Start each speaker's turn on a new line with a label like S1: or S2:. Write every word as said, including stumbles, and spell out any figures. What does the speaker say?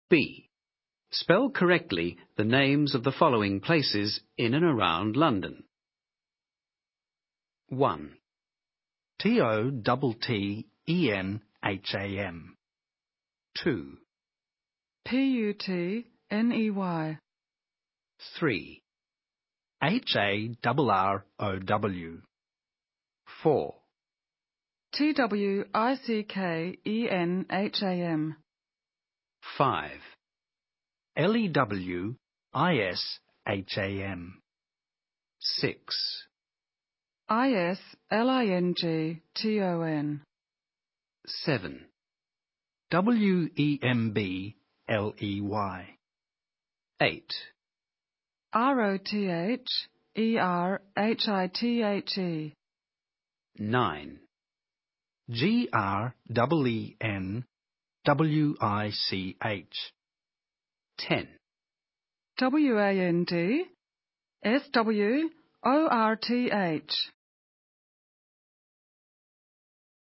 S1: B. Spell correctly the names of the following places in and around London. one.
S2: T O T T E N H A M.
S1: two.
S3: P U T N E Y.
S1: three.
S2: H A R R O W.
S1: four.
S3: T W I C K E N H A M.
S1: five.
S2: L E W I S H A M.
S1: six.
S3: I S L I N G T O N.
S1: seven.
S2: W E M B L E Y.
S1: eight.
S3: R O T H E R H I T H E.
S1: nine.
S2: G R E E N W I C H.
S1: ten.
S3: W A N D S W O R T H.